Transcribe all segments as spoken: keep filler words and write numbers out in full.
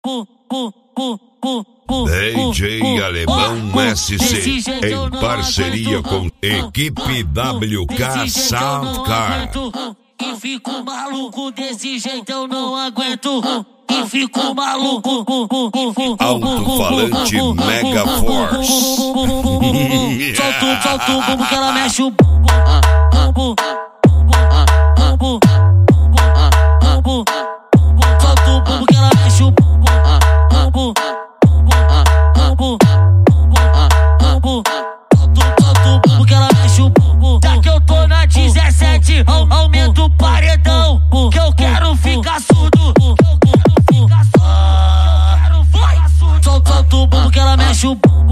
D J Alemão S C, em parceria com Equipe W K Soundcar. E fico maluco, desse jeito eu não aguento. E fico maluco. Alto-falante Mega Force. Solta, solta o bumbo que ela mexe o bumbo. Solta o bumbo que ela mexe o bumbo. Solta o bumbo que ela mexe o bumbo. Já que eu tô na dezessete, aumenta o paredão. Que eu quero ficar surdo. Solta, solta o bumbo que ela mexe o bumbo.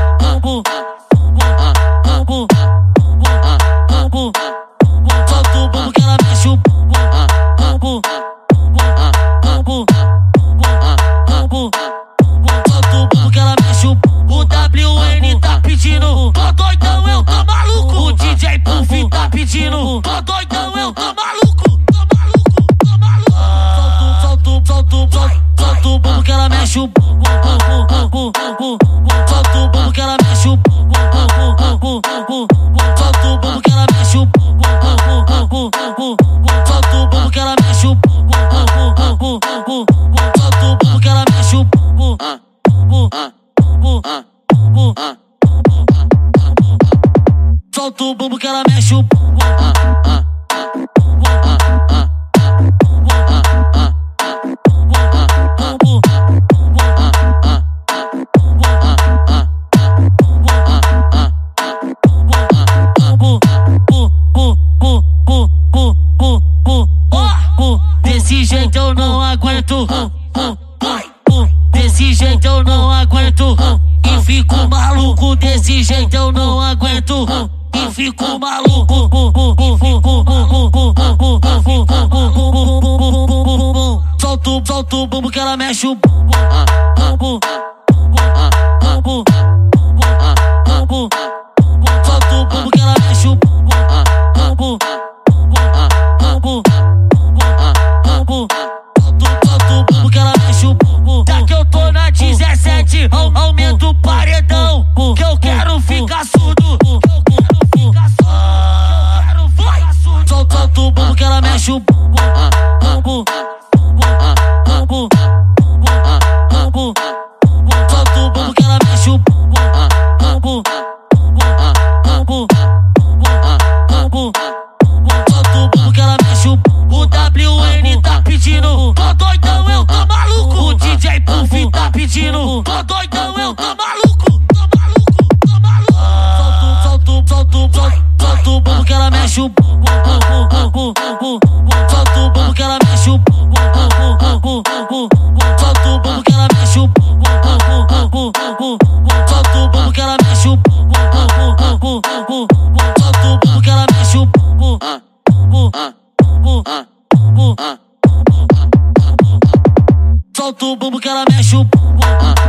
Solta o bumbo que ela mexe o bumbo. Solta o bumbo que ela mexe o bumbo. O W N tá pedindo, tô doidão, eu tô maluco. O D J Puff tá pedindo, tô doidão, eu tô maluco. Tô maluco, tô maluco. Solta, solta, solta, solta o bumbo que ela mexe o bumbo. Solta o bumbo que ela mexe o bumbo. Solta o bumbo que ela mexe o bumbo. Solta o bumbo que ela mexe o bumbo. Solta o bumbo que ela mexe o bumbo. Solta o bumbo que ela mexe o bumbo. Desse jeito eu não aguento. Desse jeito eu não aguento. E fico maluco. Desse jeito eu não aguento. E fico maluco. Solta, solta o bumbo que ela mexe o bumbo. Solta o bumbo que ela mexe o bumbo. Solta o bumbo que ela mexe o bumbo. Já que eu tô na dezessete, aumenta o paredão. Que eu quero ficar surdo. Solta, solta o bumbo que ela mexe o bumbo. Solta o bumbo que ela mexe o bumbo. Solta o bumbo que ela mexe o bumbo. O W N tá pedindo, tô doidão, eu tô maluco. O D J Puff tá pedindo, tô doidão, eu tô maluco. Tô maluco, tô maluco. Solta, solta, solta, solta o bumbo que ela mexe o bumbo. Solta o bumbo que ela mexe o bumbo. Solta o bumbo que ela mexe o bumbo. Solta o bumbo que ela mexe o bumbo. Solta o bumbo que ela mexe o bumbo. Solta o bumbo que ela mexe o bumbo.